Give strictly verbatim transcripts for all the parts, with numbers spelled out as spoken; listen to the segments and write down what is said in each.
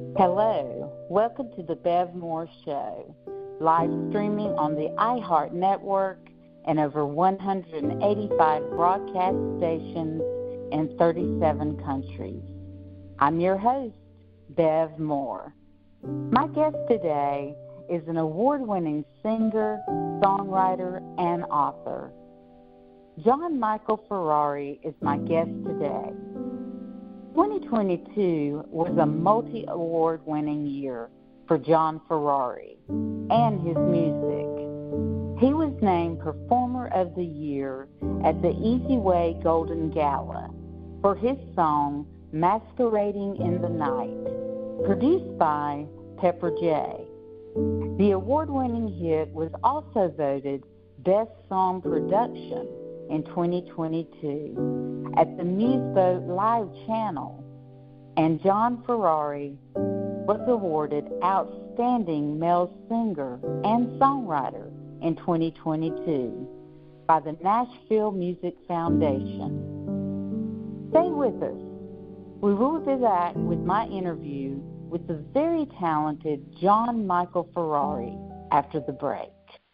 Hello, welcome to the Bev Moore Show, live streaming on the iHeart Network and over one hundred eighty-five broadcast stations in thirty-seven countries. I'm your host, Bev Moore. My guest today is an award-winning singer, songwriter, and author. John Michael Ferrari is my guest today. twenty twenty-two was a multi-award winning year for John Ferrari and his music. He was named Performer of the Year at the Easy Way Golden Gala for his song Masquerading in the Night, produced by Pepper J. The award-winning hit was also voted Best Song Production in twenty twenty-two at the Museboat Live channel, and John Ferrari was awarded Outstanding Male Singer and Songwriter in twenty twenty-two by the Nashville Music Foundation. Stay with us. We will be back with my interview with the very talented John Michael Ferrari after the break.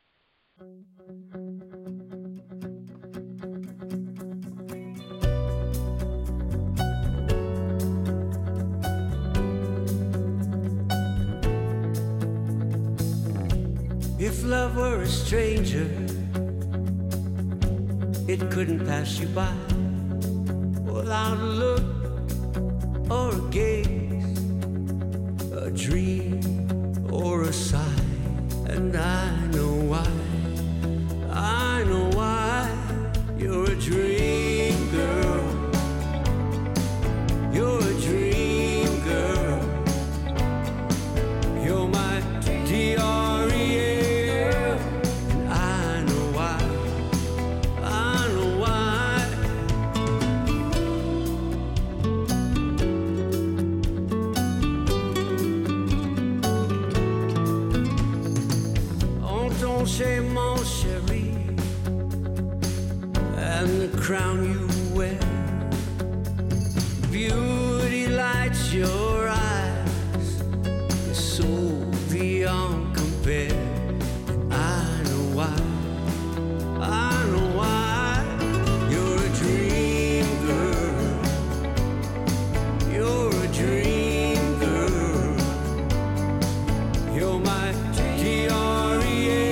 If love were a stranger, it couldn't pass you by without a look or a gaze, a dream or a sigh. And I know why, I know why. You're a dream girl, you're a dream girl, you're my D R E A. Mon chéri, and the crown you wear, beauty lights your eyes, you're so beyond compare. I know why, I know why. You're a dream girl, you're a dream girl, you're my D R E A.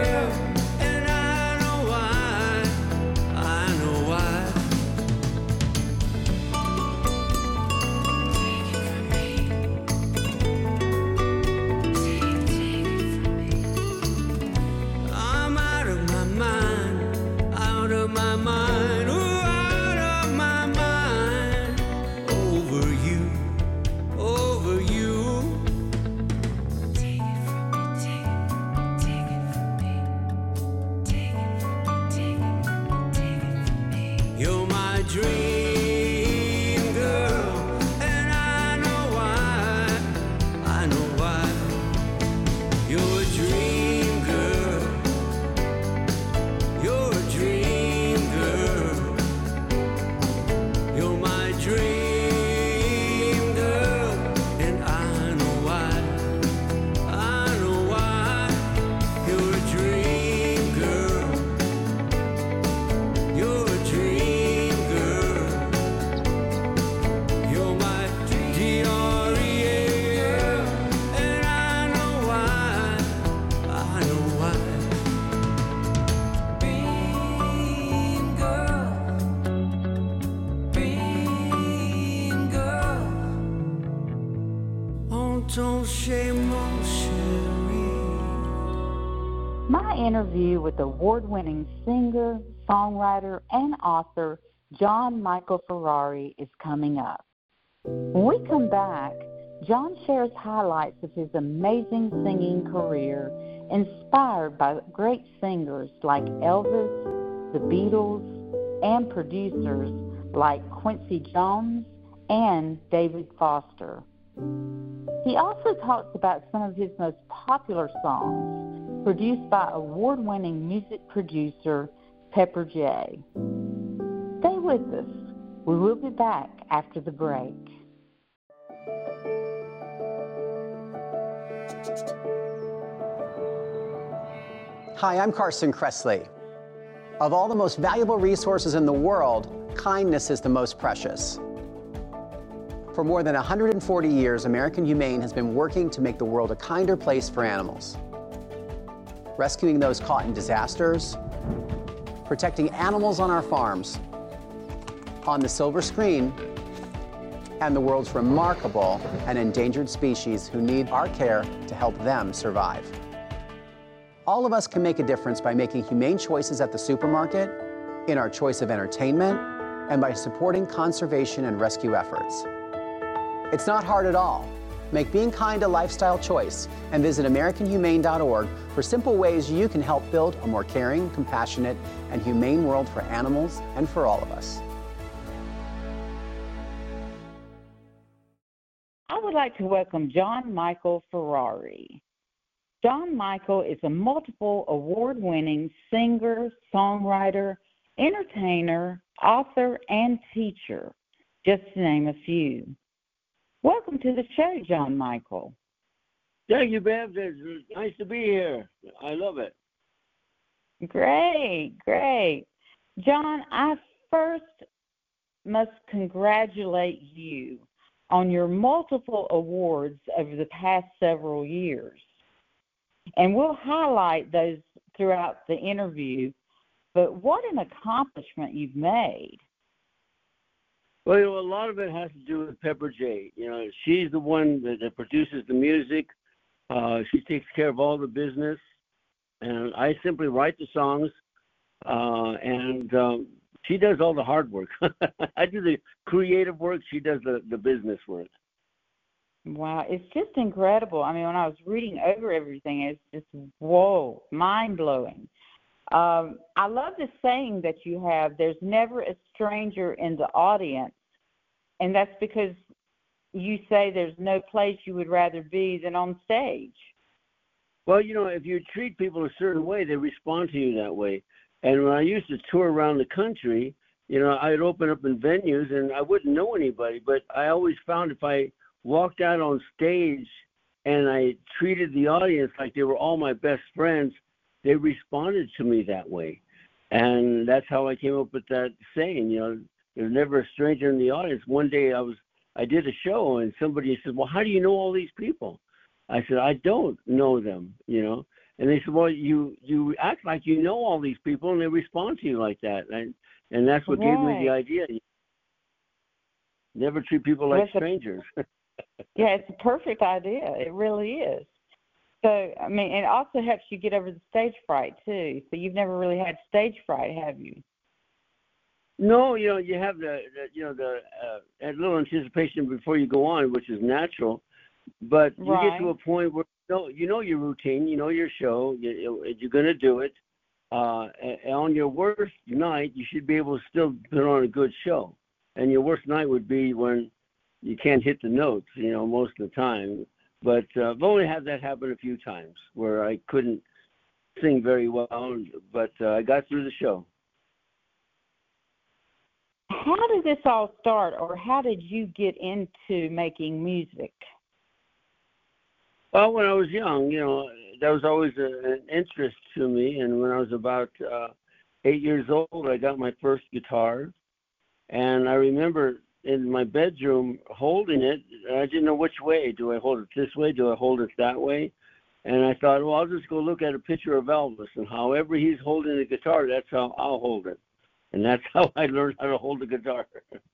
My interview with award-winning singer, songwriter, and author John Michael Ferrari is coming up. When we come back, John shares highlights of his amazing singing career, inspired by great singers like Elvis, the Beatles, and producers like Quincy Jones and David Foster. He also talks about some of his most popular songs, produced by award-winning music producer Pepper J. Stay with us. We will be back after the break. Hi, I'm Carson Kressley. Of all the most valuable resources in the world, kindness is the most precious. For more than one hundred forty years, American Humane has been working to make the world a kinder place for animals. Rescuing those caught in disasters, protecting animals on our farms, on the silver screen, and the world's remarkable and endangered species who need our care to help them survive. All of us can make a difference by making humane choices at the supermarket, in our choice of entertainment, and by supporting conservation and rescue efforts. It's not hard at all. Make being kind a lifestyle choice and visit American Humane dot org for simple ways you can help build a more caring, compassionate, and humane world for animals and for all of us. I would like to welcome John Michael Ferrari. John Michael is a multiple award-winning singer, songwriter, entertainer, author, and teacher, just to name a few. Welcome to the show, John Michael. Thank you, Bev. It's nice to be here. I love it. Great, great. John, I first must congratulate you on your multiple awards over the past several years. And we'll highlight those throughout the interview. But what an accomplishment you've made. Well, you know, a lot of it has to do with Pepper J. You know, she's the one that, that produces the music. Uh, she takes care of all the business. And I simply write the songs. Uh, and um, she does all the hard work. I do the creative work. She does the, the business work. Wow, it's just incredible. I mean, when I was reading over everything, it's just, whoa, mind-blowing. Um, I love the saying that you have, there's never a stranger in the audience, and that's because you say there's no place you would rather be than on stage. Well, you know, if you treat people a certain way, they respond to you that way. And when I used to tour around the country, you know, I'd open up in venues, and I wouldn't know anybody, but I always found if I walked out on stage and I treated the audience like they were all my best friends, they responded to me that way. And that's how I came up with that saying, you know, there's never a stranger in the audience. One day I was, I did a show and somebody said, well, how do you know all these people? I said, I don't know them, you know. And they said, well, you, you act like you know all these people, and they respond to you like that. And, and that's what right. gave me the idea. Never treat people like well, strangers. A, yeah, it's a perfect idea. It really is. So, I mean, it also helps you get over the stage fright, too. So you've never really had stage fright, have you? No, you know, you have the, the you know, the uh, a little anticipation before you go on, which is natural. But you right. get to a point where you know, you know your routine, you know your show, you, you're going to do it. Uh, and on your worst night, you should be able to still put on a good show. And your worst night would be when you can't hit the notes, you know, most of the time. But uh, I've only had that happen a few times where I couldn't sing very well, but uh, I got through the show. How did this all start, or how did you get into making music? Well, when I was young, you know, that was always a, an interest to me. And when I was about uh, eight years old, I got my first guitar. And I remember in my bedroom holding it. I didn't know which way. Do I hold it this way? Do I hold it that way? And I thought, well, I'll just go look at a picture of Elvis. And however he's holding the guitar, that's how I'll hold it. And that's how I learned how to hold the guitar.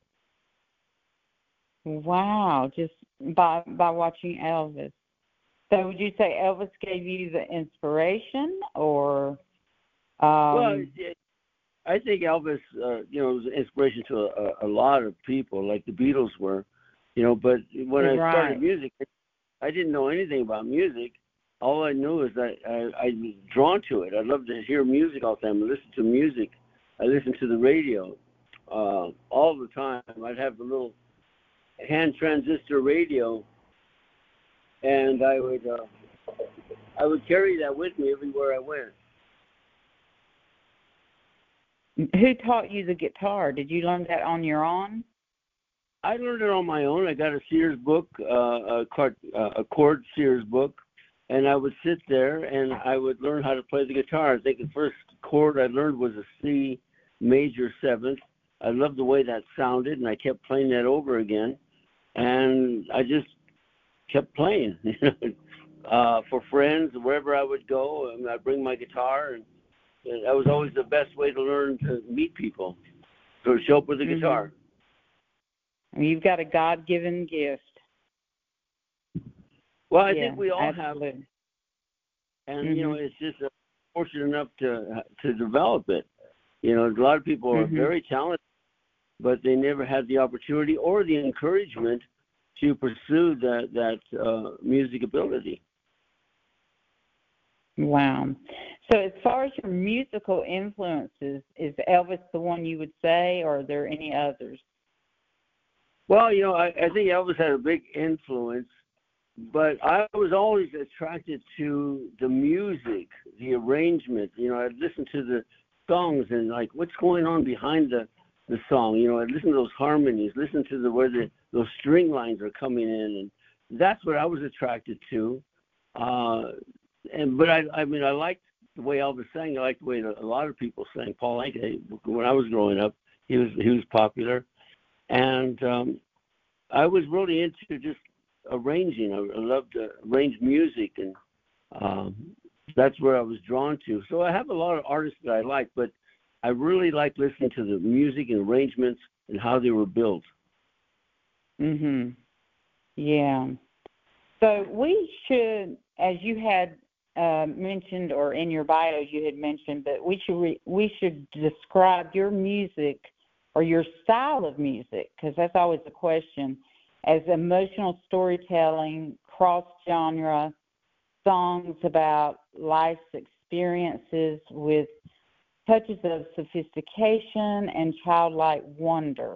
Wow, just by by watching Elvis. So would you say Elvis gave you the inspiration, or? Um... Well, I think Elvis, uh, you know, was an inspiration to a, a lot of people, like the Beatles were, you know. But when I right. started music, I didn't know anything about music. All I knew is that I, I was drawn to it. I loved to hear music all the time. I listened to music. I listened to the radio uh, all the time. I'd have the little hand transistor radio, and I would uh, I would carry that with me everywhere I went. Who taught you the guitar? Did you learn that on your own? I learned it on my own. I got a Sears book, uh, a, chord, uh, a chord Sears book, and I would sit there and I would learn how to play the guitar. I think the first chord I learned was a C major seventh. I loved the way that sounded, and I kept playing that over again. And I just kept playing, you know, uh, for friends, wherever I would go. I mean, I'd bring my guitar, and, and that was always the best way to learn to meet people, so show up with a mm-hmm. guitar. You've got a God-given gift. Well, I yeah, think we all absolutely. have, and mm-hmm. you know, it's just uh, fortunate enough to to develop it. You know, a lot of people are mm-hmm. very talented, but they never had the opportunity or the encouragement to pursue that that uh, music ability. Wow. So, as far as your musical influences, is Elvis the one you would say, or are there any others? Well, you know, I, I think Elvis had a big influence. But I was always attracted to the music, the arrangement. You know, I'd listen to the songs and like, what's going on behind the, the song? You know, I'd listen to those harmonies, listen to the where the those string lines are coming in, and that's what I was attracted to. Uh, and but I, I mean, I liked the way Elvis sang. I liked the way a lot of people sang. Paul Anka, when I was growing up, he was he was popular, and um, I was really into just arranging. I loved to arrange music, and um, that's where I was drawn to. So I have a lot of artists that I like, but I really like listening to the music and arrangements and how they were built. Mhm. Yeah. So we should, as you had uh, mentioned, or in your bio you had mentioned, that we should re- we should describe your music or your style of music, because that's always the question, as emotional storytelling, cross-genre, songs about life's experiences with touches of sophistication and childlike wonder.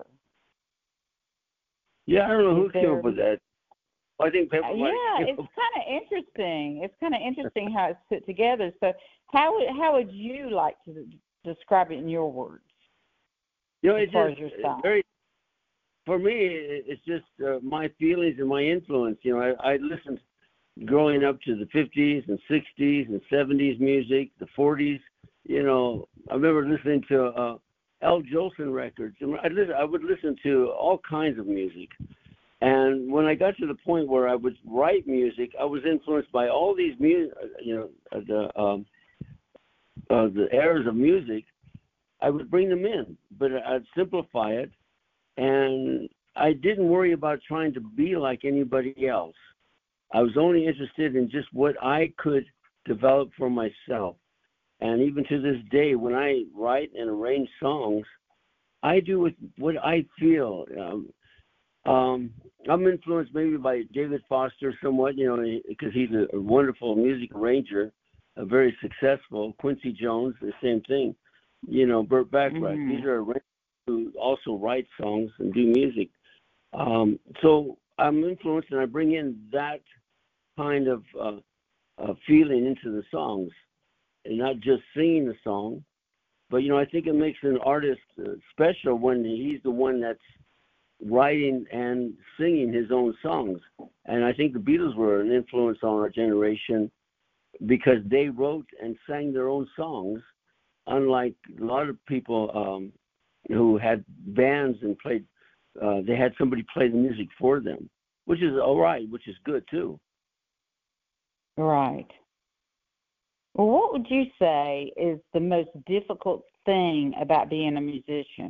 Yeah, I don't know who came up with that. I think people yeah, like, it's kind of interesting. It's kind of interesting how it's put together. So how would, how would you like to describe it in your words? You know, it's just very, for me, it's just uh, my feelings and my influence. You know, I, I listened growing up to the fifties and sixties and seventies music, the forties. You know, I remember listening to uh, Al Jolson records. I, listen, I would listen to all kinds of music. And when I got to the point where I would write music, I was influenced by all these music, you know, the um, uh, the eras of music. I would bring them in, but I'd simplify it. And I didn't worry about trying to be like anybody else. I was only interested in just what I could develop for myself. And even to this day, when I write and arrange songs, I do with what I feel. Um, um, I'm influenced maybe by David Foster somewhat, you know, because he's a, a wonderful music arranger, a very successful. Quincy Jones, the same thing. You know, Burt Bacharach. Mm-hmm. These are arrangers who also write songs and do music. Um, so I'm influenced, and I bring in that kind of uh, uh, feeling into the songs, and not just singing the song. But, you know, I think it makes an artist uh, special when he's the one that's writing and singing his own songs. And I think the Beatles were an influence on our generation because they wrote and sang their own songs, unlike a lot of people um, who had bands and played, uh, they had somebody play the music for them, which is all right, which is good too. Right. Well, what would you say is the most difficult thing about being a musician?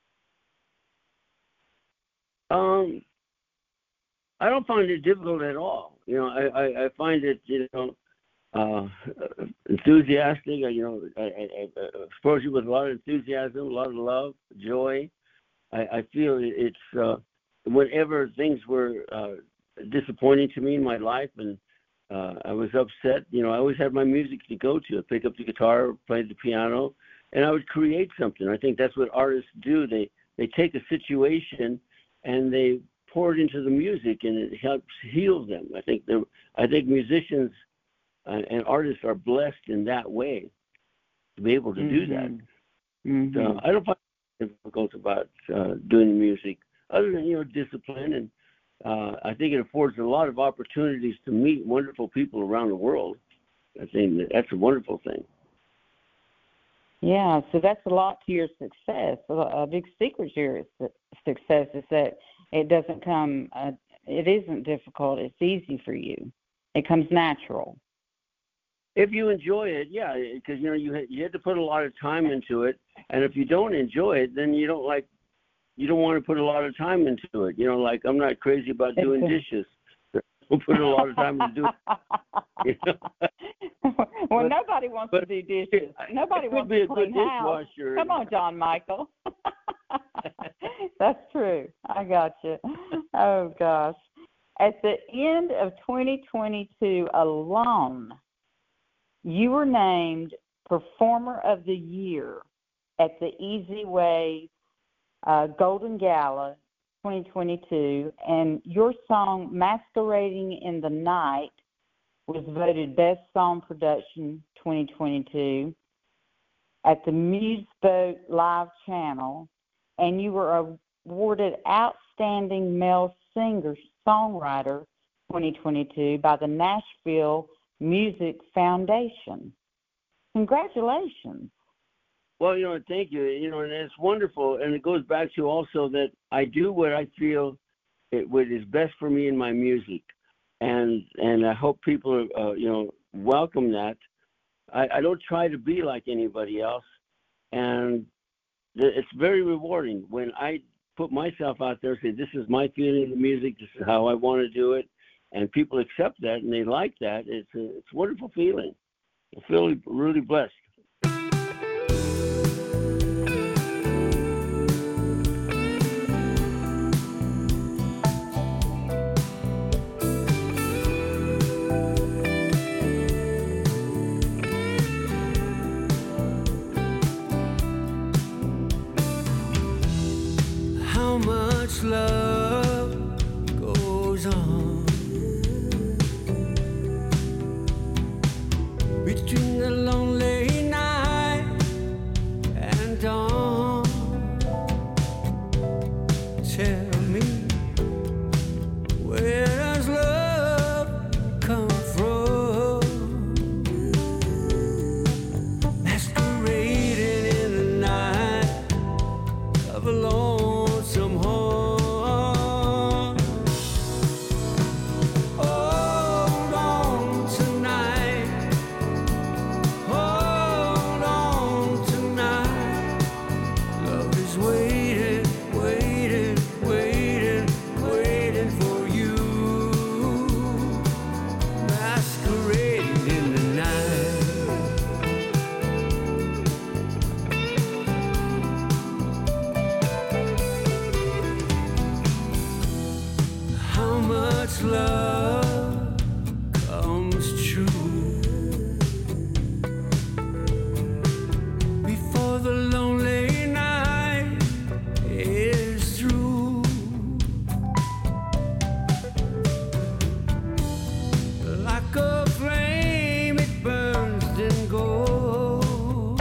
Um, I don't find it difficult at all. You know, I, I, I find it, you know, uh, enthusiastic. You know, I, I, I approach it with a lot of enthusiasm, a lot of love, joy. I, I feel it's uh, whenever things were uh, disappointing to me in my life and uh, I was upset, you know, I always had my music to go to. I'd pick up the guitar, play the piano, and I would create something. I think that's what artists do. They they take a situation and they pour it into the music, and it helps heal them. I think the I think musicians uh, and artists are blessed in that way to be able to mm-hmm. do that. Mm-hmm. So I don't find it difficult about uh, doing music, other than, you know, discipline and uh, I think it affords a lot of opportunities to meet wonderful people around the world. I think that's a wonderful thing. Yeah, so that's a lot to your success. A, a big secret to your su- success is that it doesn't come, uh, it isn't difficult. It's easy for you. It comes natural. If you enjoy it, yeah, because you know you ha- you had to put a lot of time into it, and if you don't enjoy it, then you don't like, you don't want to put a lot of time into it. You know, like I'm not crazy about doing dishes. We'll put a lot of time to do it. You know? Well, but, nobody wants to do dishes. Nobody wants to clean house. Come on, John Michael. That's true. I got you. Oh, gosh. At the end of twenty twenty-two alone, you were named Performer of the Year at the Easy Way uh, Golden Gala twenty twenty-two, and your song Masquerading in the Night was voted Best Song Production twenty twenty-two at the Museboat Live Channel, and you were awarded Outstanding Male Singer-Songwriter twenty twenty-two by the Nashville Music Foundation. Congratulations. Well, you know, thank you. You know, and it's wonderful, and it goes back to also that I do what I feel it what is best for me in my music, and and I hope people, uh, you know, welcome that. I, I don't try to be like anybody else, and it's very rewarding when I put myself out there and say, this is my feeling of the music, this is how I want to do it, and people accept that and they like that. It's a, it's a wonderful feeling. I feel really blessed. How much love goes on between the lonely night and dawn? Tell me, where does love come from? Masquerading in the night of a lonesome home. Hold on tonight, hold on tonight. Love is waiting, waiting, waiting, waiting for you. Masquerading in the night. How much love comes true before the lonely night is through? Like a flame, it burns and goes,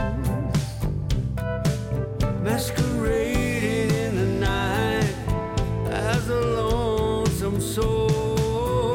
masquerading in the night as a lonesome soul.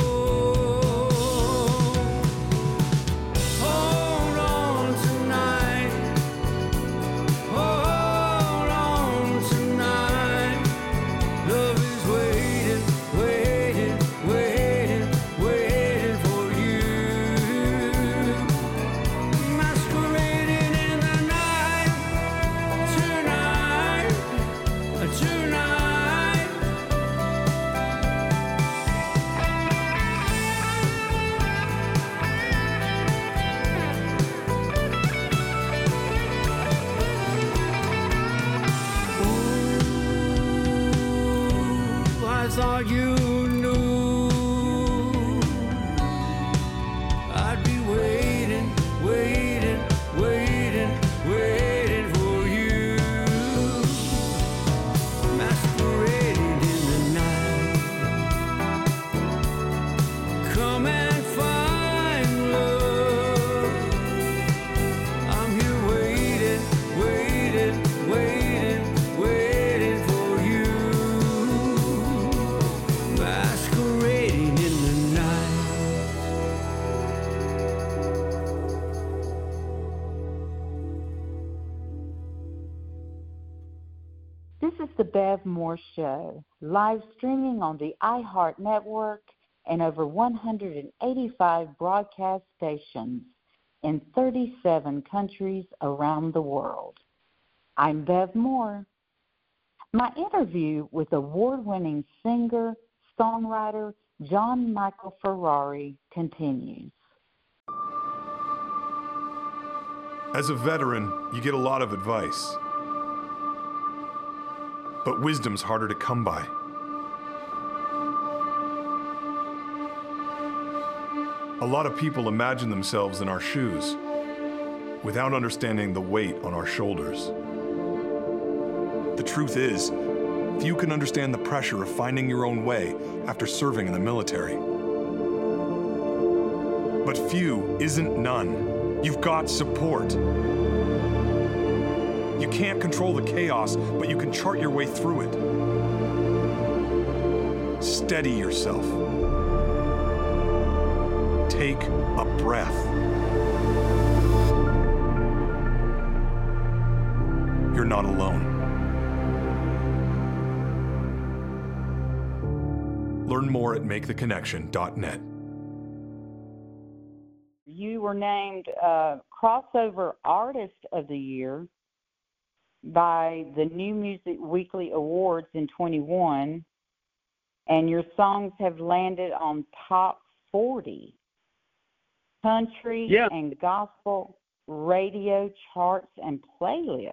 Bev Moore Show, live streaming on the iHeart Network and over one hundred eighty-five broadcast stations in thirty-seven countries around the world. I'm Bev Moore. My interview with award-winning singer, songwriter John Michael Ferrari continues. As a veteran, you get a lot of advice. But wisdom's harder to come by. A lot of people imagine themselves in our shoes without understanding the weight on our shoulders. The truth is, few can understand the pressure of finding your own way after serving in the military. But few isn't none. You've got support. You can't control the chaos, but you can chart your way through it. Steady yourself. Take a breath. You're not alone. Learn more at make the connection dot net. You were named uh, Crossover Artist of the Year by the New Music Weekly Awards in twenty-one, and your songs have landed on top forty country yeah. and gospel radio charts and playlists.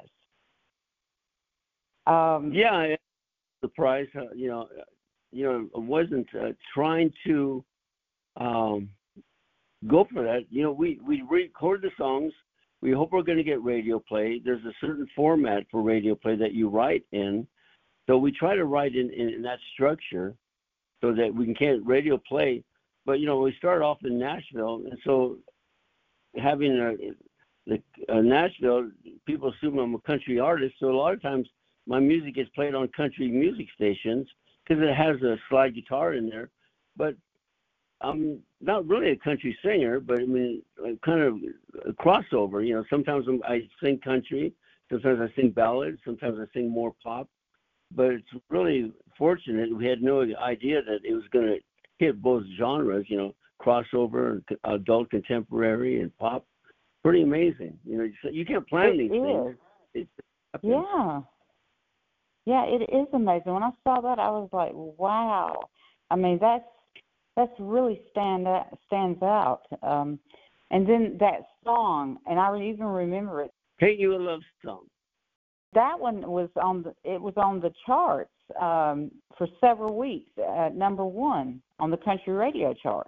Um, yeah, I'm surprised. Uh, you know, you know, I wasn't uh, trying to um, go for that. You know, we we record the songs. We hope we're going to get radio play. There's a certain format for radio play that you write in. So we try to write in, in, in that structure so that we can get radio play. But, you know, we start off in Nashville. And so having a, the, a Nashville, people assume I'm a country artist. So a lot of times my music gets played on country music stations because it has a slide guitar in there. But I'm not really a country singer, but I mean, kind of a crossover. You know, sometimes I'm, I sing country, sometimes I sing ballads, sometimes I sing more pop. But it's really fortunate. We had no idea that it was going to hit both genres. You know, crossover, adult contemporary, and pop. Pretty amazing. You know, you can't plan it these is. things. It's yeah, yeah, it is amazing. When I saw that, I was like, wow. I mean, that's. That's really stand out, stands out. Um, and then that song, and I even remember it. Paint You a Love Song. That one was on the, it was on the charts um, for several weeks at number one on the country radio chart.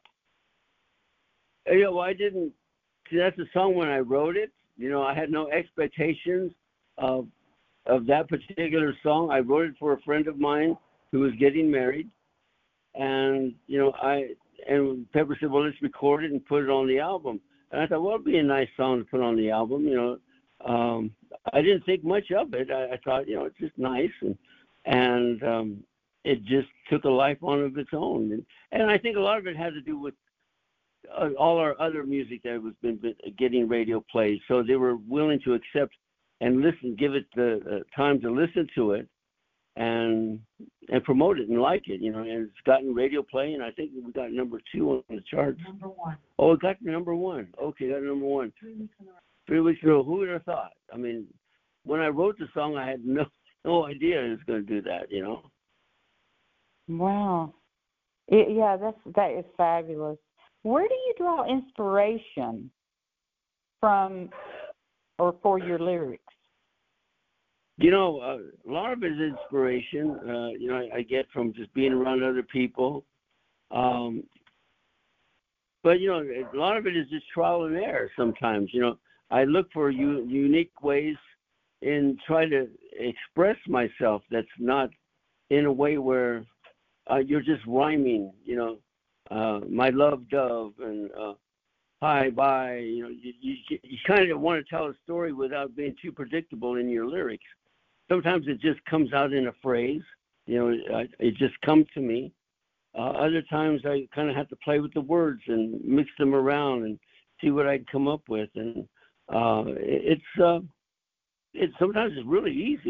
You know, I didn't, see, that's a song when I wrote it. You know, I had no expectations of, of that particular song. I wrote it for a friend of mine who was getting married. And, you know, I and Pepper said, well, let's record it and put it on the album. And I thought, well, it'd be a nice song to put on the album. You know, um, I didn't think much of it. I, I thought, you know, it's just nice. And, and um, it just took a life on of its own. And, and I think a lot of it had to do with uh, all our other music that was been, been getting radio plays. So they were willing to accept and listen, give it the uh, time to listen to it. And and promote it and like it, you know, and it's gotten radio play, and I think we got number two on the charts. Number one. Oh, it got number one. Okay, got number one. Three weeks in a row. Three weeks in a row. Who would have thought? I mean, when I wrote the song, I had no no idea it was going to do that, you know. Wow. It, yeah, that's that is fabulous. Where do you draw inspiration from, or for your lyrics? You know, uh, a lot of it is inspiration. Uh, you know, I, I get from just being around other people. Um, but, you know, a lot of it is just trial and error sometimes. You know, I look for u- unique ways in trying to express myself that's not in a way where uh, you're just rhyming, you know, uh, my love dove and uh, hi, bye. You know, you, you, you kind of want to tell a story without being too predictable in your lyrics. Sometimes it just comes out in a phrase, you know, it, it just comes to me. Uh, other times I kind of have to play with the words and mix them around and see what I can come up with. And uh, it, it's, uh, it's sometimes it's really easy.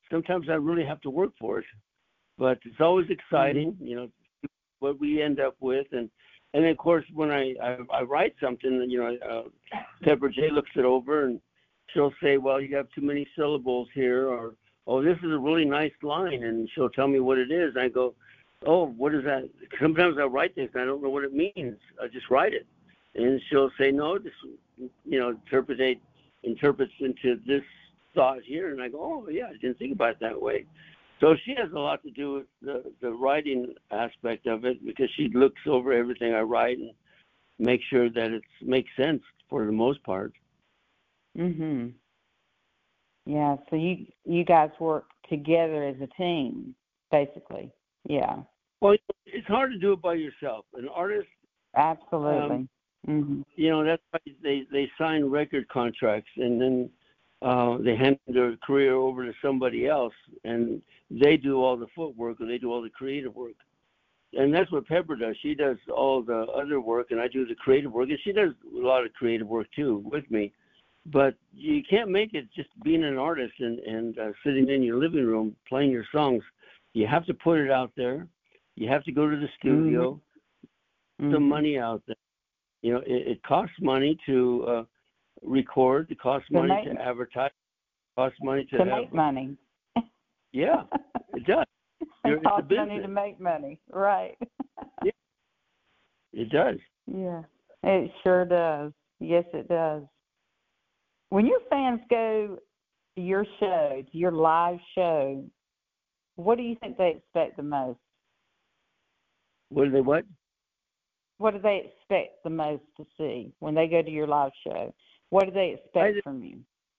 sometimes I really have to work for it. But it's always exciting, you know, what we end up with. And, and then, of course, when I, I, I write something, you know, uh, Pepper J looks it over, and she'll say, well, you have too many syllables here, or, oh, this is a really nice line, and she'll tell me what it is. And I go, oh, what is that? Sometimes I write things, and I don't know what it means. I just write it. And she'll say, no, this, you know, interpretate, interprets into this thought here. And I go, oh, yeah, I didn't think about it that way. So she has a lot to do with the, the writing aspect of it, because she looks over everything I write and makes sure that it makes sense for the most part. Mhm. Yeah. So you you guys work together as a team, basically. Yeah. Well, it's hard to do it by yourself. An artist. Absolutely. Um, mhm. You know, that's why they they sign record contracts, and then uh, they hand their career over to somebody else, and they do all the footwork, or they do all the creative work. And that's what Pepper does. She does all the other work, and I do the creative work. And she does a lot of creative work, too, with me. But you can't make it just being an artist and, and uh, sitting in your living room playing your songs. You have to put it out there. You have to go to the studio, mm-hmm. put some mm-hmm. money out there. You know, it, it costs money to uh, record. It costs to money make, to advertise. It costs money to, to have, make money. Yeah, it does. It costs money to make money, right? Yeah, it does. Yeah, it sure does. Yes, it does. When your fans go to your show, to your live show, what do you think they expect the most? What do they what? What do they expect the most to see when they go to your live show? What do they expect I, from you?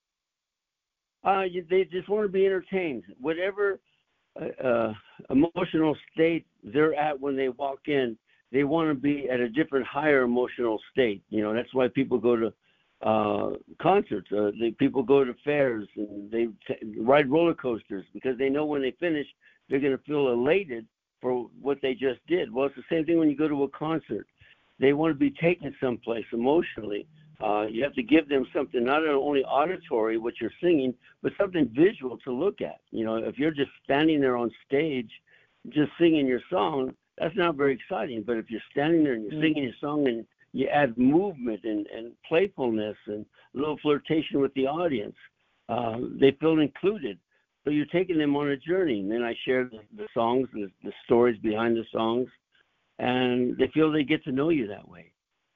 Uh, they just want to be entertained. Whatever uh, uh, emotional state they're at when they walk in, they want to be at a different, higher emotional state. You know, that's why people go to uh, concerts. Uh, they, people go to fairs, and they t- ride roller coasters, because they know when they finish, they're going to feel elated for what they just did. Well, it's the same thing when you go to a concert. They want to be taken someplace emotionally. Uh, you have to give them something, not only auditory, what you're singing, but something visual to look at. You know, if you're just standing there on stage, just singing your song, that's not very exciting. But if you're standing there and you're mm-hmm. singing your song, and you add movement and, and playfulness and a little flirtation with the audience, uh, they feel included. So you're taking them on a journey. And then I share the, the songs, the, the stories behind the songs, and they feel they get to know you that way.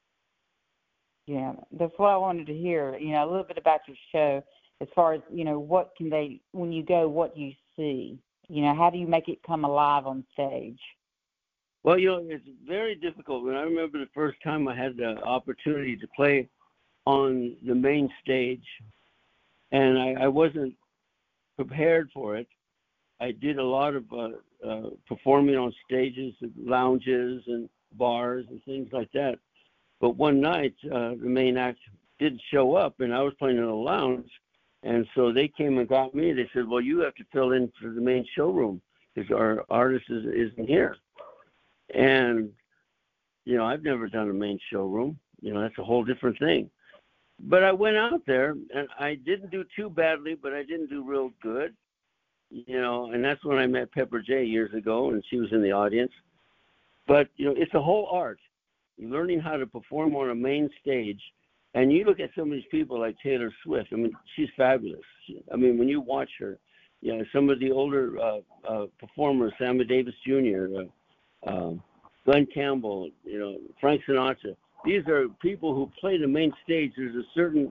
Yeah, that's what I wanted to hear, you know, a little bit about your show as far as, you know, what can they, when you go, what you see? You know, how do you make it come alive on stage? Well, you know, it's very difficult. When I remember the first time I had the opportunity to play on the main stage, and I, I wasn't prepared for it. I did a lot of uh, uh, performing on stages, lounges and bars and things like that. But one night, uh, the main act didn't show up, and I was playing in a lounge. And so they came and got me. They said, well, you have to fill in for the main showroom because our artist is, isn't here. And, you know, I've never done a main showroom. You know, that's a whole different thing. But I went out there, and I didn't do too badly, but I didn't do real good. You know, and that's when I met Pepper J years ago, and she was in the audience. But, you know, it's a whole art. Learning how to perform on a main stage, and you look at some of these people like Taylor Swift. I mean, she's fabulous. I mean, when you watch her, you know, some of the older uh, uh, performers, Sammy Davis Junior, uh, uh, Glenn Campbell, you know, Frank Sinatra. These are people who play the main stage. There's a certain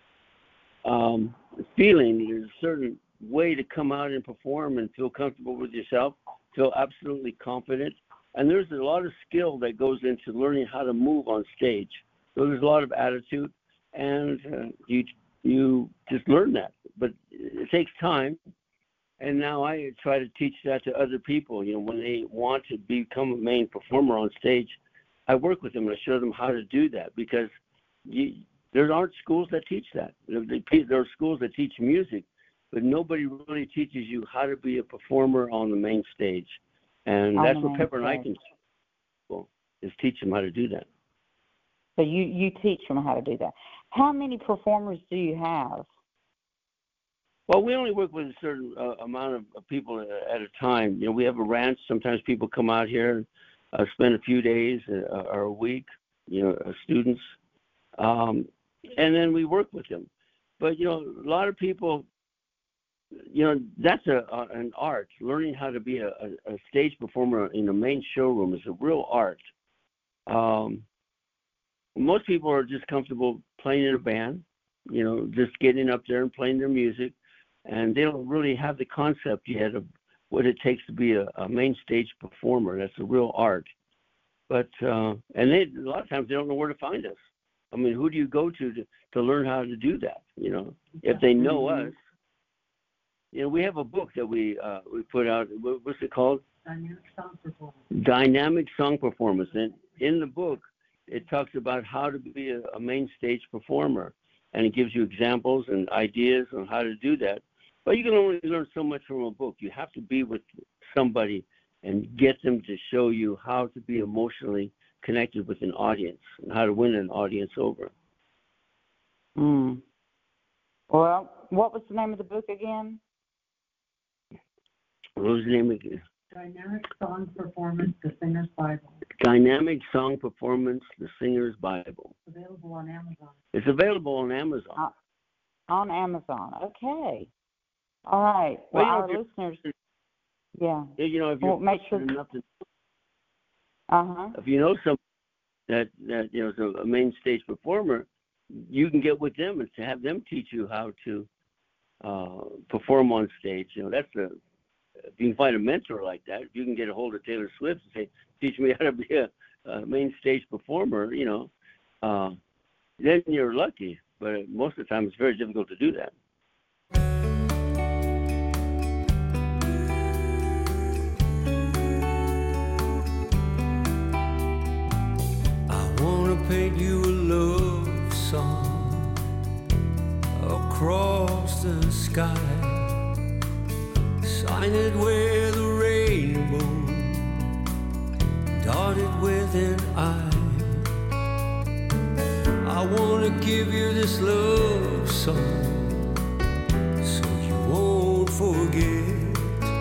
um, feeling. There's a certain way to come out and perform and feel comfortable with yourself, feel absolutely confident. And there's a lot of skill that goes into learning how to move on stage. So there's a lot of attitude, and uh, you you just learn that. But it takes time. And now I try to teach that to other people. You know, when they want to become a main performer on stage, I work with them and I show them how to do that, because you, there aren't schools that teach that. There are schools that teach music, but nobody really teaches you how to be a performer on the main stage. And that's what Pepper and I can do, is teach them how to do that. So you, you teach them how to do that. How many performers do you have? Well, we only work with a certain uh, amount of, of people at a time. You know, we have a ranch. Sometimes people come out here and uh, spend a few days uh, or a week, you know, uh, students. Um, and then we work with them. But, you know, a lot of people, you know, that's a, a an art. Learning how to be a, a, a stage performer in the main showroom is a real art. Um, most people are just comfortable playing in a band, you know, just getting up there and playing their music. And they don't really have the concept yet of what it takes to be a, a main stage performer. That's a real art. But, uh, and they, a lot of times they don't know where to find us. I mean, who do you go to to, to learn how to do that, you know? If they know mm-hmm. us, you know, we have a book that we uh, we put out. What, what's it called? Dynamic Song Performance. Dynamic Song Performance. And in the book, it talks about how to be a, a main stage performer. And it gives you examples and ideas on how to do that. But you can only learn so much from a book. You have to be with somebody and get them to show you how to be emotionally connected with an audience and how to win an audience over. Mm. Well, what was the name of the book again? What was the name again? Dynamic Song Performance, The Singer's Bible. Dynamic Song Performance, The Singer's Bible. Available on Amazon. It's available on Amazon. Uh, on Amazon. Okay. All right. Well, well our listeners, yeah. You know, if you're well, make sure. enough to, uh-huh. if you know someone that, that you know, is a main stage performer, you can get with them and to have them teach you how to uh, perform on stage. You know, that's a, if you can find a mentor like that, if you can get a hold of Taylor Swift and say, teach me how to be a, a main stage performer, you know, uh, then you're lucky. But most of the time, it's very difficult to do that. Paint you a love song across the sky. Sign it with a rainbow, dotted with an eye. I want to give you this love song so you won't forget.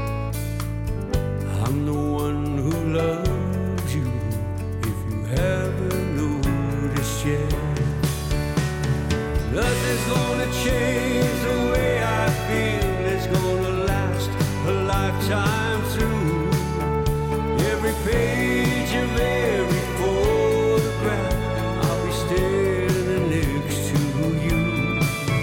I'm the one who loves you if you haven't yet. Nothing's gonna change the way I feel. It's gonna last a lifetime through. Every page of every photograph, I'll be standing next to you.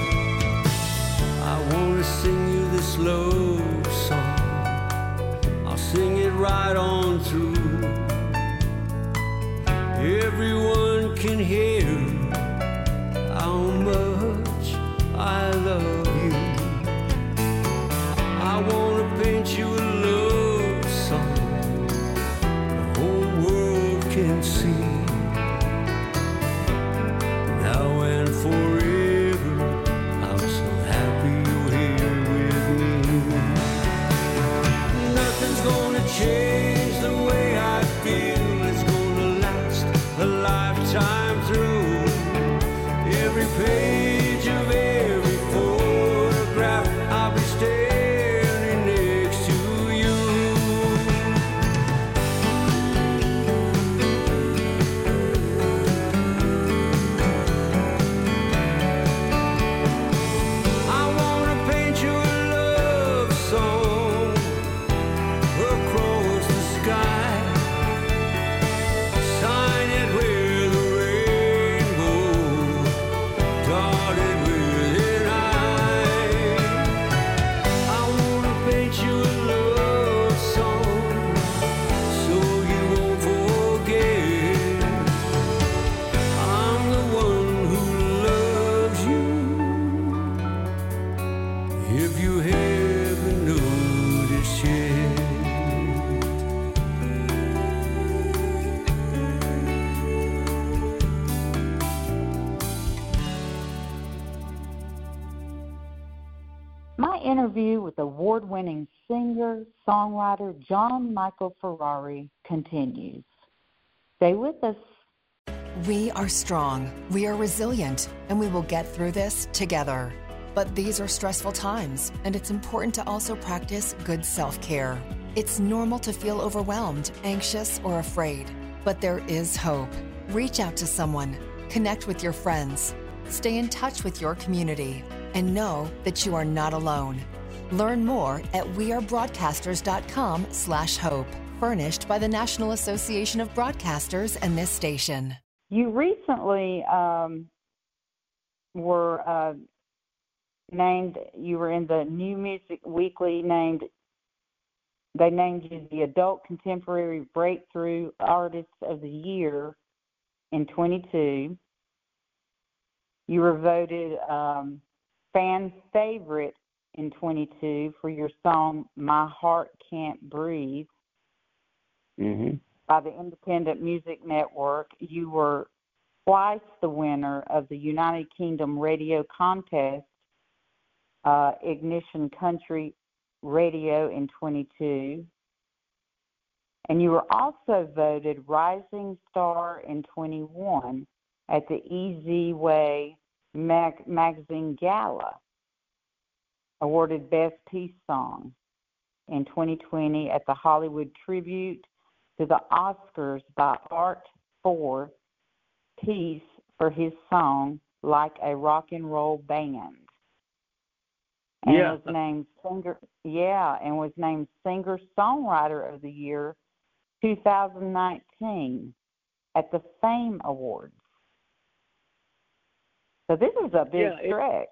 I wanna sing you this love song. I'll sing it right on through. Everyone can hear how much I love you. I want to paint you a love song the whole world can see. Now and forever, I'm so happy you're here with me. Nothing's gonna change the way I feel. A lifetime through. Every page of every photograph, I'll be standing next to you. I wanna paint you a love song across the sky. Interview with award-winning singer, songwriter John Michael Ferrari continues. Stay with us. We are strong, we are resilient, and we will get through this together. But these are stressful times, and it's important to also practice good self-care. It's normal to feel overwhelmed, anxious, or afraid, but there is hope. Reach out to someone, connect with your friends, stay in touch with your community, and know that you are not alone. Learn more at wearebroadcasters.com slash hope, furnished by the National Association of Broadcasters and this station. You recently um, were uh, named, you were in the New Music Weekly named, they named you the Adult Contemporary Breakthrough Artist of the Year in twenty-two. You were voted um, fan favorite in twenty-two for your song My Heart Can't Breathe Mm-hmm. by the Independent Music Network. You were twice the winner of the United Kingdom Radio Contest, uh, Ignition Country Radio in twenty-two. And you were also voted Rising Star in twenty-one at the Easy Way Mag- Magazine Gala, awarded Best Peace Song in twenty twenty at the Hollywood Tribute to the Oscars by Art for Peace for his song Like a Rock and Roll Band. And Yeah. was named singer yeah, and was named Singer Songwriter of the Year two thousand nineteen at the Fame Awards. So this is a big Yeah, it- stretch.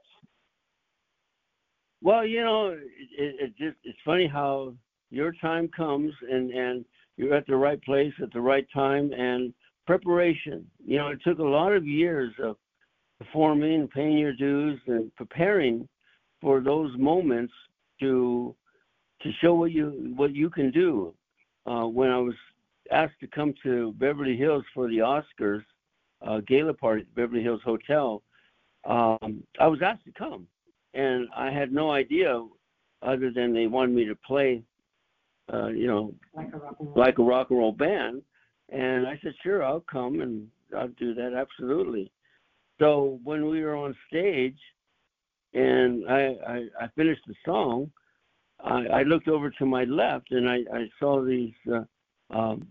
Well, you know, it, it just it's funny how your time comes and, and you're at the right place at the right time, and preparation. You know, it took a lot of years of performing, paying your dues, and preparing for those moments to to show what you what you can do. Uh, when I was asked to come to Beverly Hills for the Oscars uh, gala party at Beverly Hills Hotel, um, I was asked to come. And I had no idea other than they wanted me to play, uh, you know, Like a rock and roll. like a rock and roll band. And I said, sure, I'll come and I'll do that, absolutely. So when we were on stage and I, I, I finished the song, I, I looked over to my left and I, I saw these uh, um,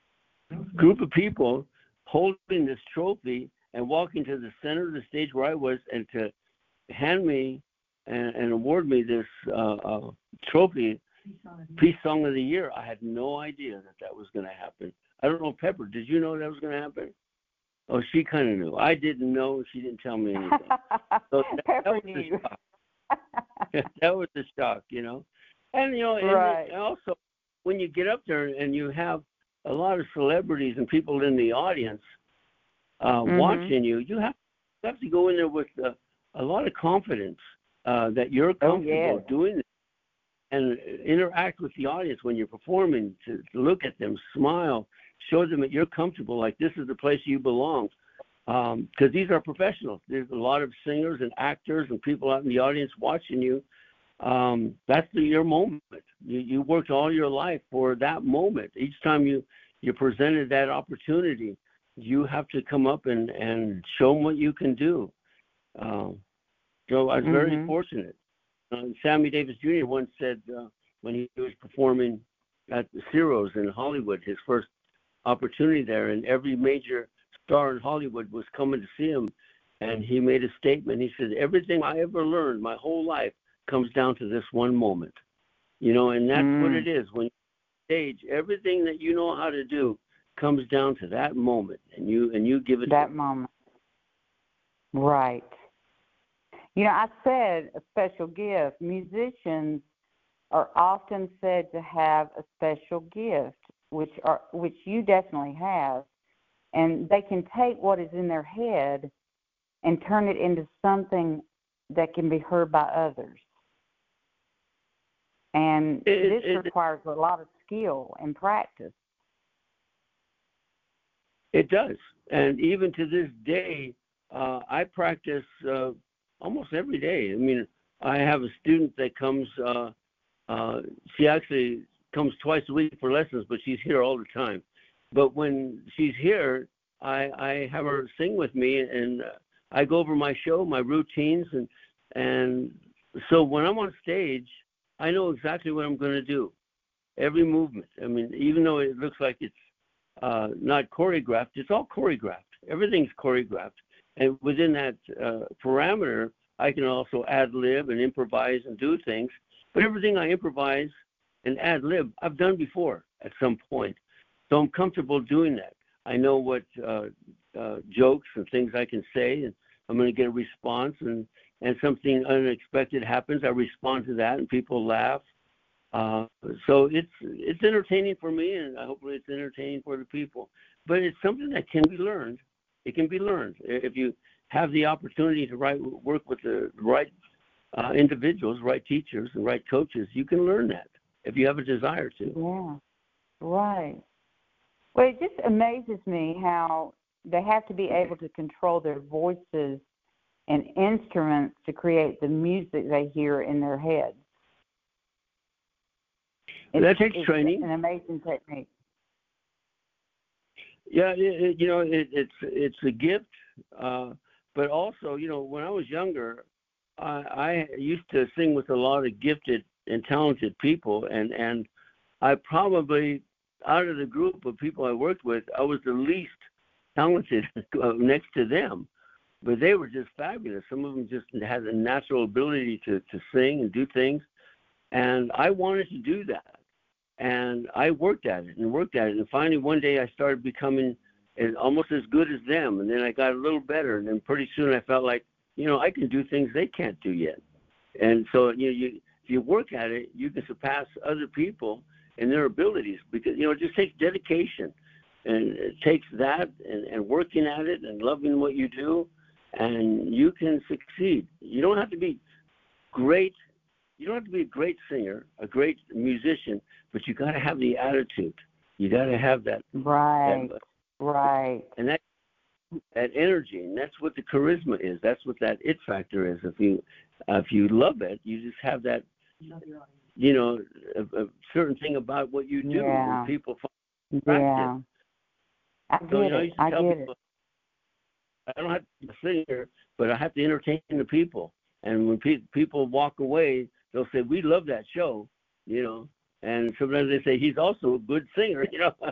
group of people holding this trophy and walking to the center of the stage where I was and to hand me and, and award me this uh, uh, trophy, Peace Song of the Year. I had no idea that that was going to happen. I don't know, Pepper, did you know that was going to happen? Oh, she kind of knew. I didn't know. She didn't tell me anything. So that, Pepper that was knew. a shock. That was a shock, you know. And, you know, and Right. also when you get up there and you have a lot of celebrities and people in the audience uh, Mhm. watching you, you have, you have to go in there with uh, a lot of confidence uh, that you're comfortable yes. doing it and interact with the audience when you're performing, to, to look at them, smile, show them that you're comfortable, like this is the place you belong. Because um, these are professionals. There's a lot of singers and actors and people out in the audience watching you. Um, that's the, your moment. You, you worked all your life for that moment. Each time you, you're presented that opportunity, you have to come up and, and show them what you can do. Um, so I was Mhm. very fortunate. Uh, Sammy Davis Junior once said uh, when he was performing at the Ciro's in Hollywood, his first opportunity there, and every major star in Hollywood was coming to see him, and he made a statement. He said, everything I ever learned my whole life comes down to this one moment. You know, and that's Mm. what it is. When you stage, everything that you know how to do comes down to that moment, and you and you give it That to moment. Right. You know, I said a special gift. Musicians are often said to have a special gift, which are which you definitely have, and they can take what is in their head and turn it into something that can be heard by others. And It- this it- requires a lot of skill and practice. It does. And even to this day, uh, I practice uh, almost every day. I mean, I have a student that comes, uh, uh, she actually comes twice a week for lessons, but she's here all the time. But when she's here, I, I have her sing with me, and uh, I go over my show, my routines, and And so when I'm on stage, I know exactly what I'm going to do. Every movement. I mean, even though it looks like it's uh, not choreographed, it's all choreographed. Everything's choreographed. And within that uh, parameter, I can also ad-lib and improvise and do things. But everything I improvise and ad-lib, I've done before at some point. So I'm comfortable doing that. I know what uh, uh, jokes and things I can say, and I'm going to get a response, and, and something unexpected happens. I respond to that, and people laugh. Uh, so it's it's entertaining for me, and hopefully it's entertaining for the people. But it's something that can be learned. It can be learned if you have the opportunity to write, work with the right uh, individuals, right teachers, and right coaches. You can learn that if you have a desire to. Yeah, right. Well, it just amazes me how they have to be able to control their voices and instruments to create the music they hear in their heads. It's, that takes it's training. An amazing technique. Yeah, it, it, you know, it, it's it's a gift, uh, but also, you know, when I was younger, I, I used to sing with a lot of gifted and talented people, and, and I probably, out of the group of people I worked with, I was the least talented next to them, but they were just fabulous. Some of them just had a natural ability to, to sing and do things, and I wanted to do that. And I worked at it and worked at it. And finally, one day I started becoming as, almost as good as them. And then I got a little better. And then pretty soon I felt like, you know, I can do things they can't do yet. And so, you know, you, if you work at it, you can surpass other people and their abilities, because, you know, it just takes dedication. And it takes that and, and working at it and loving what you do, and you can succeed. You don't have to be great. You don't have to be a great singer, a great musician, but you got to have the attitude. You got to have that. Right, that, right. And that that energy, and that's what the charisma is. That's what that it factor is. If you uh, if you love it, you just have that, you know, a, a certain thing about what you do. Yeah. And people find Yeah. I get so, you know, I it. used to I tell get people, it. I don't have to be a singer, but I have to entertain the people. And when pe- people walk away, they'll say, "We love that show," you know. And sometimes they say, "He's also a good singer," you know.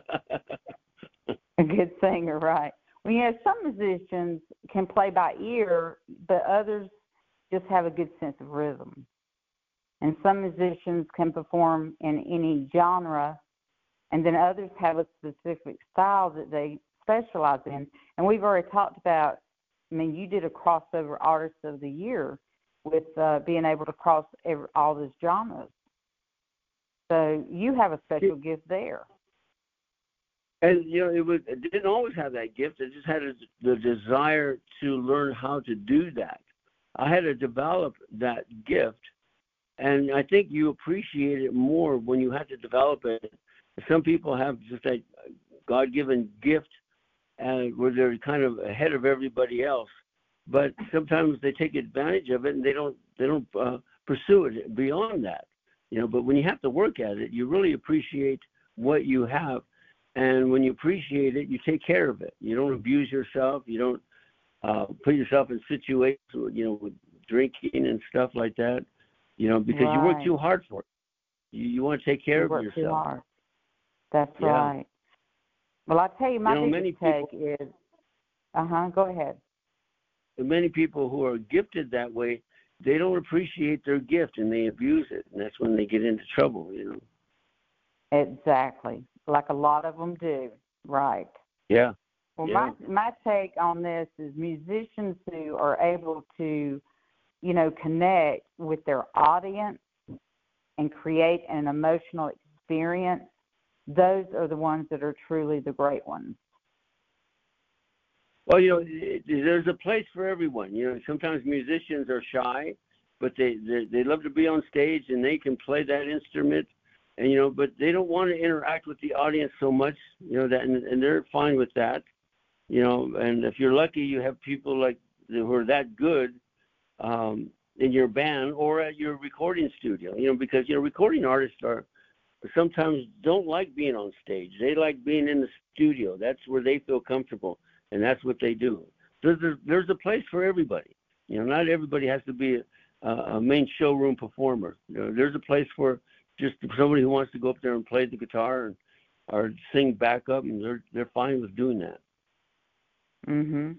A good singer, right. Well, you know, some musicians can play by ear, but others just have a good sense of rhythm. And some musicians can perform in any genre, and then others have a specific style that they specialize in. And we've already talked about, I mean, you did a crossover artist of the year with uh, being able to cross every, all those genres. So you have a special gift there. And, you know, it, was, it didn't always have that gift. It just had a, the desire to learn how to do that. I had to develop that gift, and I think you appreciate it more when you have to develop it. Some people have just a God-given gift and where they're kind of ahead of everybody else, but sometimes they take advantage of it and they don't they don't uh, pursue it beyond that. You know, but when you have to work at it, you really appreciate what you have. And when you appreciate it, you take care of it. You don't abuse yourself. You don't uh, put yourself in situations, you know, with drinking and stuff like that, you know, because right. you work too hard for it. You, you want to take care you of work yourself. Too hard. That's yeah. right. Well, I tell you, my you know, biggest many take people, is, uh-huh, go ahead. Many people who are gifted that way, they don't appreciate their gift and they abuse it, and that's when they get into trouble, you know. Exactly, like a lot of them do, right. Yeah. Well, yeah. my my take on this is musicians who are able to, you know, connect with their audience and create an emotional experience, those are the ones that are truly the great ones. Well, you know, it, there's a place for everyone. You know, sometimes musicians are shy, but they, they they love to be on stage and they can play that instrument, and you know, but they don't want to interact with the audience so much. You know that, and, and they're fine with that. You know, and if you're lucky, you have people like who are that good um, in your band or at your recording studio. You know, because you know, recording artists are sometimes don't like being on stage. They like being in the studio. That's where they feel comfortable. And that's what they do. There's a, there's a place for everybody. You know, not everybody has to be uh, a main showroom performer. You know, there's a place for just somebody who wants to go up there and play the guitar and, or sing backup, and they're they're fine with doing that. Mhm.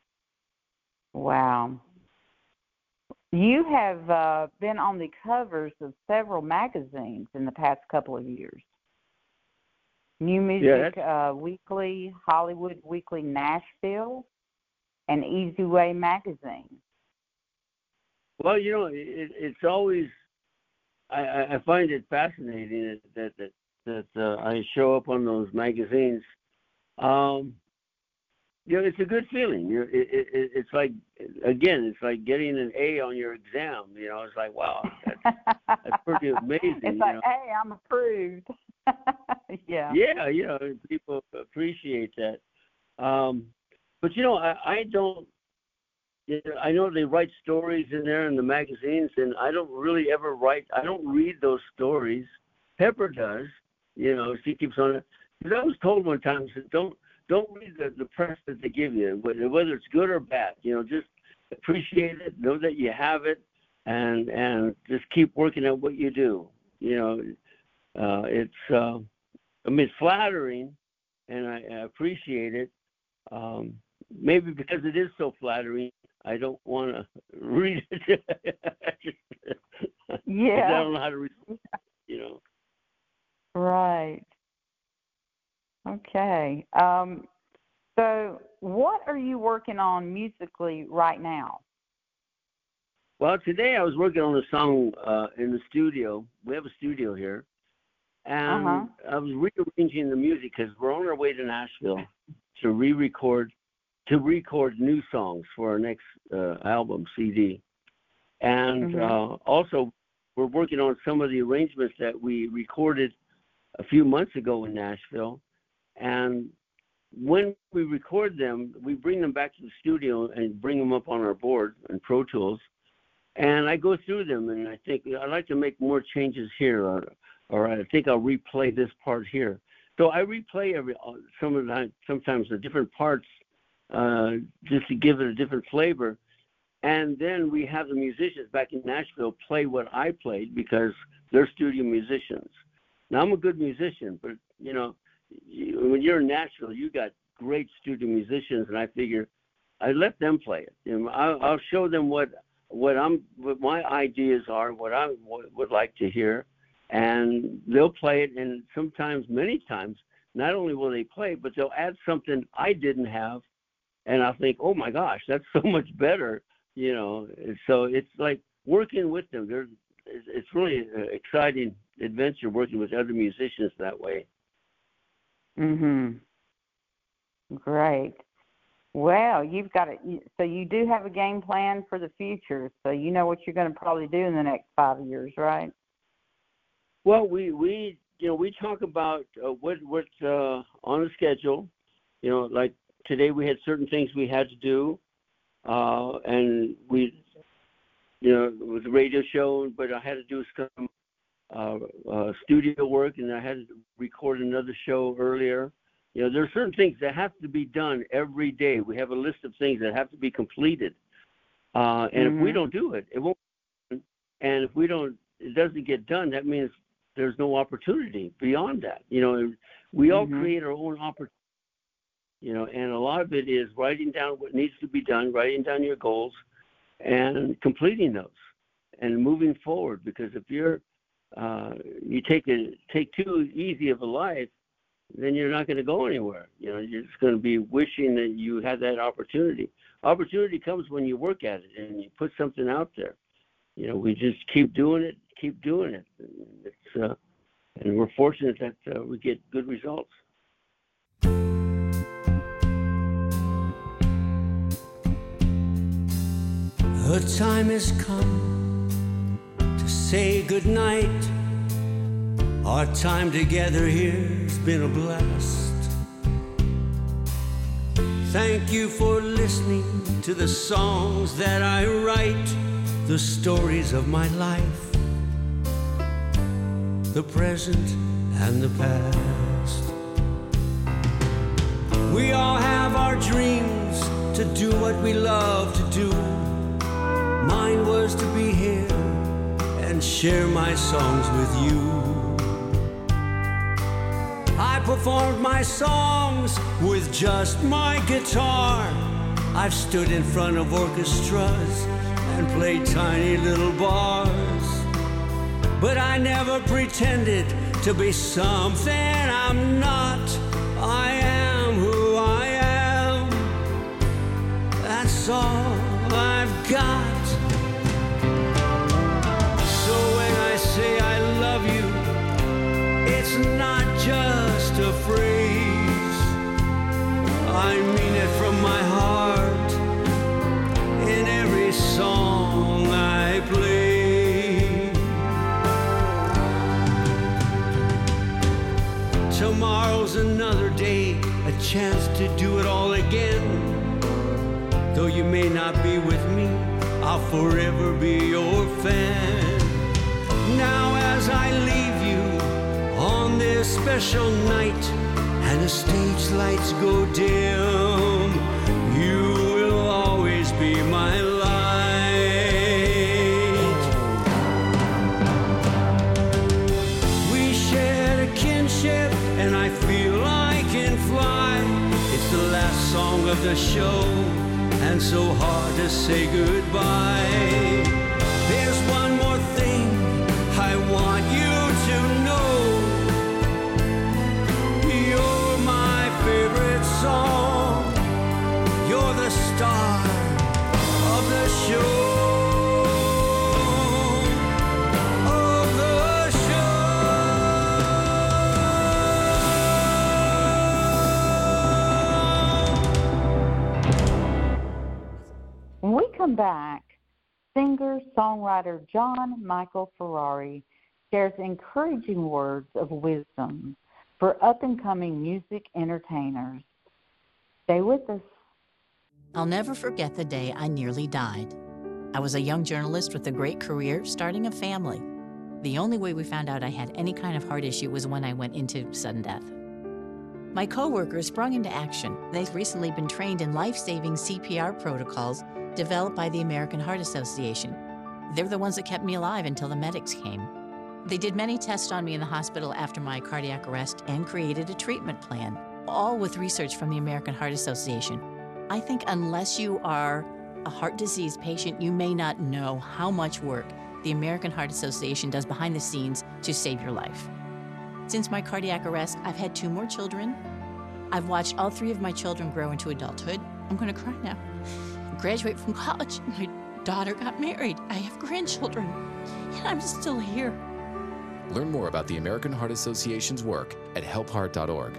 Wow. You have uh, been on the covers of several magazines in the past couple of years. New Music yeah, uh, Weekly, Hollywood Weekly Nashville, and Easy Way Magazine. Well, you know, it, it's always, I, I find it fascinating that that, that uh, I show up on those magazines. Um, you know, it's a good feeling. You know, it, it, it's like, again, it's like getting an A on your exam. You know, it's like, wow, that's, that's pretty amazing. It's you like, know? hey, I'm approved. yeah. Yeah, you know, people appreciate that. Um, but, you know, I, I don't, you know, I know they write stories in there in the magazines, and I don't really ever write, I don't read those stories. Pepper does, you know, she keeps on it. Because I was told one time, said, don't, don't read the, the press that they give you, whether it's good or bad. You know, just appreciate it, know that you have it, and and just keep working at what you do. You know, uh, it's, uh, I mean, it's flattering, and I, I appreciate it. Um, maybe because it is so flattering, I don't want to read it. yeah. I don't know how to read it, you know. Right. Okay. Um, so what are you working on musically right now? Well, today I was working on a song uh, in the studio. We have a studio here. And uh-huh. I was rearranging the music because we're on our way to Nashville to re-record, to record new songs for our next uh, album, C D. And mm-hmm. uh, also, we're working on some of the arrangements that we recorded a few months ago in Nashville. And when we record them, we bring them back to the studio and bring them up on our board in Pro Tools. And I go through them, and I think I'd like to make more changes here, or, or I think I'll replay this part here. So I replay every some of the sometimes the different parts uh, just to give it a different flavor. And then we have the musicians back in Nashville play what I played because they're studio musicians. Now, I'm a good musician, but, you know, you, when you're in Nashville, you got great studio musicians, and I figure I let them play it. You know, I'll, I'll show them what what I'm what my ideas are, what I w- would like to hear, and they'll play it. And sometimes, many times, not only will they play, but they'll add something I didn't have, and I'll think, oh my gosh, that's so much better. You know, so it's like working with them. They're, it's really an exciting adventure working with other musicians that way. Mhm. Great. Well, you've got it. So you do have a game plan for the future. So you know what you're going to probably do in the next five years, right? Well, we we you know we talk about uh, what what's uh, on the schedule. You know, like today we had certain things we had to do. Uh, and we, you know, it was a radio show, but I had to do some uh, uh, studio work, and I had to record another show earlier. You know, there are certain things that have to be done every day. We have a list of things that have to be completed, uh, and mm-hmm. if we don't do it, it won't. And if we don't, it doesn't get done. That means there's no opportunity beyond that. You know, we all mm-hmm. create our own opportunity. You know, and a lot of it is writing down what needs to be done, writing down your goals, and completing those, and moving forward. Because if you're uh, you take a take too easy of a life, then you're not going to go anywhere. You know, you're just going to be wishing that you had that opportunity. Opportunity comes when you work at it and you put something out there. You know, we just keep doing it, keep doing it. It's uh, and we're fortunate that uh, we get good results. The time has come to say goodnight. Our time together here's been a blast. Thank you for listening to the songs that I write, the stories of my life, the present and the past. We all have our dreams to do what we love to do. Mine was to be here and share my songs with you. I performed my songs with just my guitar. I've stood in front of orchestras and played tiny little bars. But I never pretended to be something I'm not. I am who I am. That's all I've got. So when I say I love you, it's not just a phrase. I mean it from my heart in every song I play. Tomorrow's another day, a chance to do it all again. Though you may not be with me, I'll forever be your fan. Now as I leave you on this special night and the stage lights go dim, you will always be my light. We shared a kinship and I feel I can fly. It's the last song of the show and so hard to say goodbye. There's one more thing I want you to know. You're my favorite song. You're the star of the show. Of the show. When we come back, singer-songwriter John Michael Ferrari shares encouraging words of wisdom for up-and-coming music entertainers. Stay with us. I'll never forget the day I nearly died. I was a young journalist with a great career, starting a family. The only way we found out I had any kind of heart issue was when I went into sudden death. My coworkers sprung into action. They've recently been trained in life-saving C P R protocols developed by the American Heart Association. They're the ones that kept me alive until the medics came. They did many tests on me in the hospital after my cardiac arrest and created a treatment plan, all with research from the American Heart Association. I think unless you are a heart disease patient, you may not know how much work the American Heart Association does behind the scenes to save your life. Since my cardiac arrest, I've had two more children. I've watched all three of my children grow into adulthood. I'm gonna cry now. Graduate from college. My daughter got married. I have grandchildren, and I'm still here. Learn more about the American Heart Association's work at help heart dot org.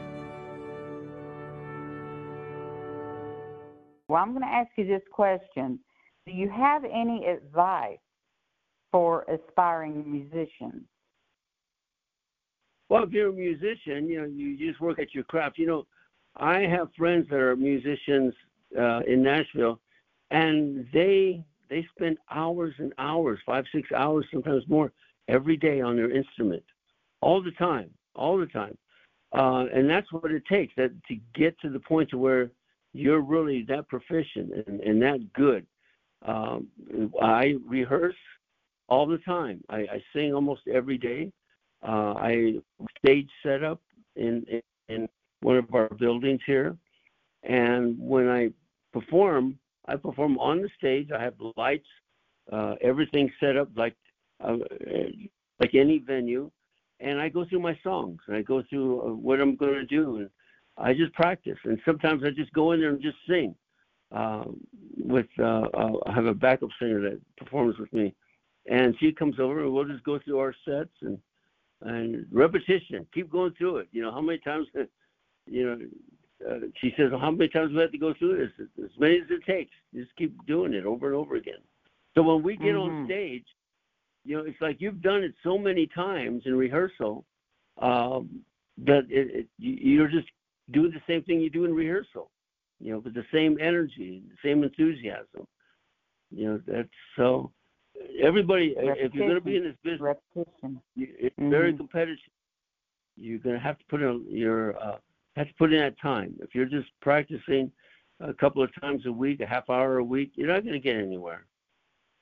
Well, I'm going to ask you this question. Do you have any advice for aspiring musicians? Well, if you're a musician, you know, you just work at your craft. You know, I have friends that are musicians uh, in Nashville, and they they spend hours and hours, five, six hours, sometimes more, every day on their instrument, all the time, all the time. Uh, and that's what it takes, that to get to the point to where you're really that proficient and, and that good. Um, I rehearse all the time. I, I sing almost every day. Uh, I stage set up in, in in one of our buildings here, and when I perform, I perform on the stage. I have the lights, uh, everything set up like uh, like any venue, and I go through my songs and I go through uh, what I'm going to do, and I just practice. And sometimes I just go in there and just sing. Uh, with uh, uh, I have a backup singer that performs with me, and she comes over and we'll just go through our sets and. And repetition, keep going through it. You know, how many times, you know, uh, she says, well, how many times do we have to go through this? As many as it takes. Just keep doing it over and over again. So when we get mm-hmm. on stage, you know, it's like you've done it so many times in rehearsal um, that it, it, you're just doing the same thing you do in rehearsal, you know, with the same energy, the same enthusiasm. You know, that's so... Everybody, repetition. If you're going to be in this business, you, it's mm-hmm. very competitive. You're going to have to put in your uh, have to put in that time. If you're just practicing a couple of times a week, a half hour a week, you're not going to get anywhere.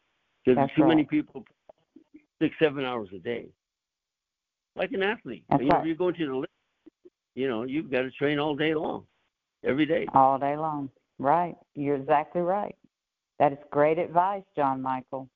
Because too right. many people six, seven hours a day. Like an athlete. That's you know, right. if you're going to the list, you know, you've got to train all day long, every day. All day long. Right. You're exactly right. That is great advice, John Michael.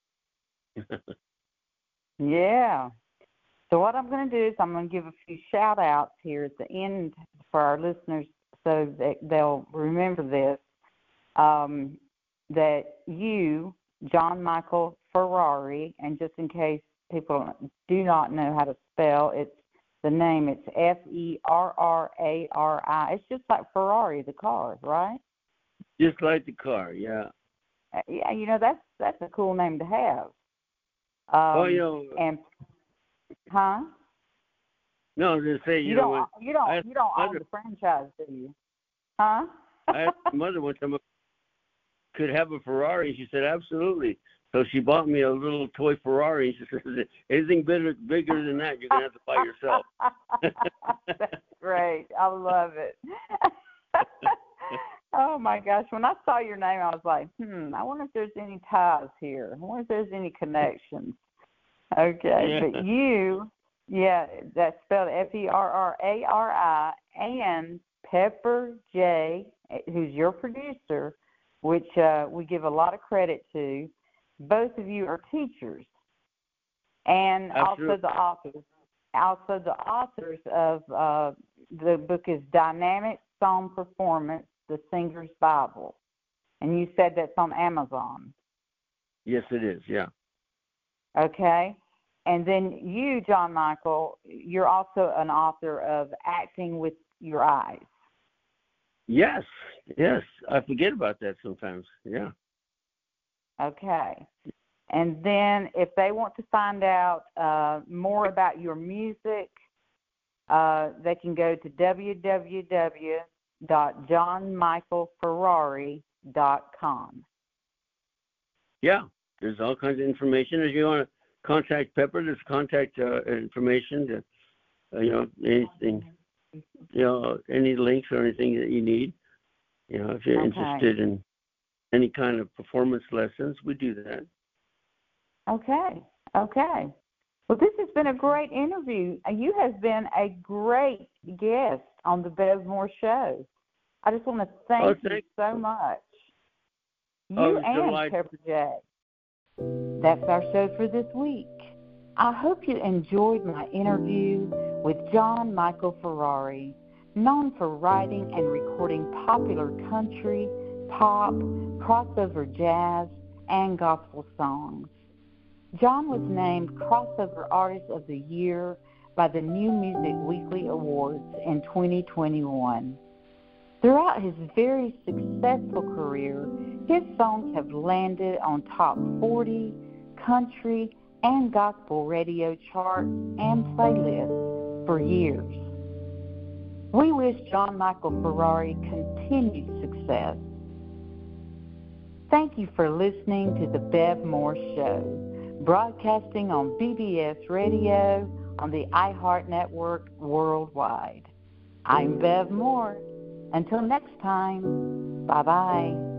Yeah. So what I'm going to do is I'm going to give a few shout-outs here at the end for our listeners so that they'll remember this, um, that you, John Michael Ferrari, and just in case people do not know how to spell, it's the name, it's F E R R A R I. It's just like Ferrari, the car, right? Just like the car, yeah. Uh, yeah, you know, that's that's a cool name to have. Um, oh, you know. And, huh? No, I was going to say, you, You know, don't, when you don't, I you don't own mother, the franchise, do you? Huh? I asked my mother one time, could have a Ferrari. She said, absolutely. So she bought me a little toy Ferrari. She said, anything bigger, bigger than that, you're going to have to buy yourself. That's great. I love it. Oh, my gosh. When I saw your name, I was like, hmm, I wonder if there's any ties here. I wonder if there's any connections. Okay. Yeah. But you, yeah, that's spelled F E R R A R I, and Pepper J, who's your producer, which uh, we give a lot of credit to. Both of you are teachers, and Absolutely. also the authors. Also the authors of uh, the book is Dynamic Song Performance, The Singer's Bible. And you said that's on Amazon. Yes, it is, yeah. Okay. And then you, John Michael, you're also an author of Acting with Your Eyes. Yes, yes. I forget about that sometimes, yeah. Okay. And then if they want to find out uh, more about your music, uh, they can go to w w w dot john michael ferrari dot com. Yeah, there's all kinds of information. If you want to contact Pepper, there's contact uh, information, to, uh, you know, anything, you know, any links or anything that you need. You know, if you're Okay. interested in any kind of performance lessons, we do that. Okay, okay. Well, this has been a great interview. You have been a great guest on the Bev Moore Show. I just want to thank, oh, you thank so much. You oh, and delighted. Pepper J. That's our show for this week. I hope you enjoyed my interview with John Michael Ferrari, known for writing and recording popular country, pop, crossover jazz, and gospel songs. John was named Crossover Artist of the Year by the New Music Weekly Awards in twenty twenty-one. Throughout his very successful career, his songs have landed on top forty, country, and gospel radio charts and playlists for years. We wish John Michael Ferrari continued success. Thank you for listening to the Bev Moore Show, broadcasting on B B S Radio on the iHeart Network worldwide. I'm Bev Moore. Until next time, bye-bye.